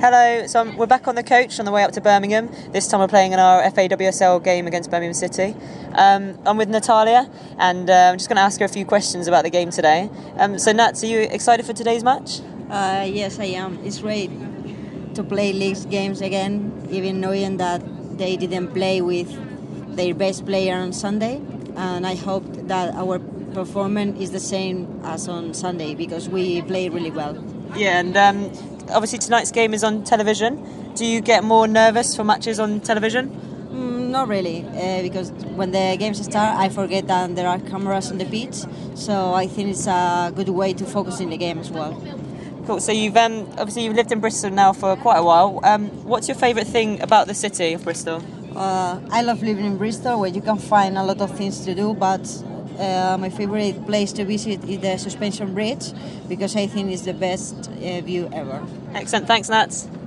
Hello, we're back on the coach on the way up to Birmingham. This time we're playing in our FAWSL game against Birmingham City. I'm with Natalia, and I'm just going to ask her a few questions about the game today. So Nats, are you excited for today's match? Yes, I am. It's great to play league games again, even knowing that they didn't play with their best player on Sunday. And I hope that our performance is the same as on Sunday, because we played really well. Yeah, and obviously tonight's game is on television. Do you get more nervous for matches on television? Not really, because when the games start, I forget that there are cameras on the pitch. So I think it's a good way to focus in the game as well. Cool. So you've lived in Bristol now for quite a while. What's your favourite thing about the city of Bristol? I love living in Bristol, where you can find a lot of things to do, but my favourite place to visit is the Suspension Bridge, because I think it's the best view ever. Excellent. Thanks, Nats.